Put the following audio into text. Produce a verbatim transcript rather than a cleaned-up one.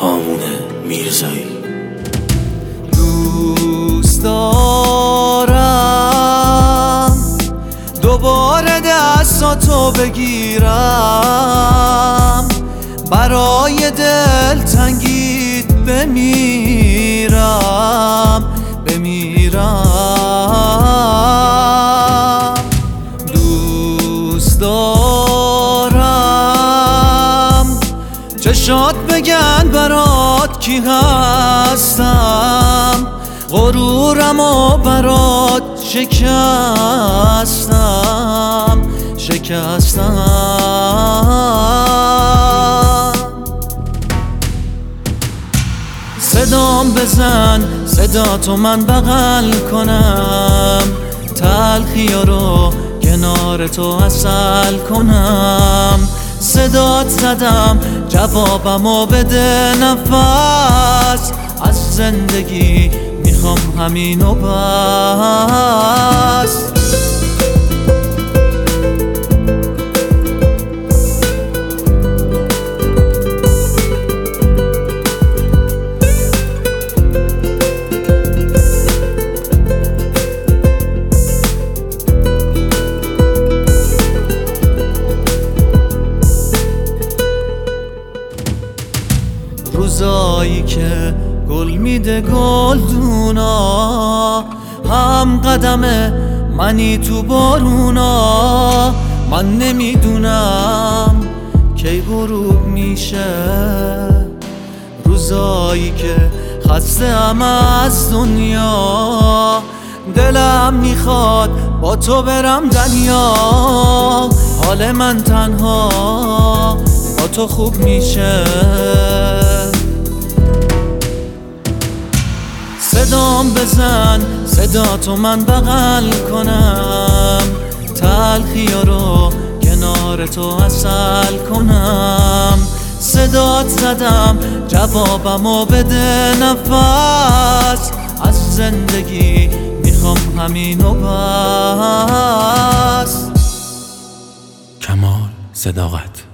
هامون میرزایی. دوست دارم دوباره دستاتو بگیرم، برای دلتنگیت بمیرم بمیرم. دوست دارم چشات بگن برات کی هستم، غرورم و برات شکستم شکستم. صدام بزن صدا تو من بغل کنم، تلخیا رو کنار تو عسل کنم. صدات زدم جوابمو بده نفس، از زندگی میخوام همینو بس. روزایی که گل میده گلدونا، هم قدم منی تو بارونا. من نمیدونم کی غروب میشه، روزایی که خسته ام از دنیا. دلم میخواد با تو برم دنیا، حال من تنها با تو خوب میشه. صدام بزن صدا تو من بغل کنم، تلخیا رو کنار تو عسل کنم. صدات زدم جوابمو بده نفس، از زندگی میخوام همینو بس. کمال صداقت.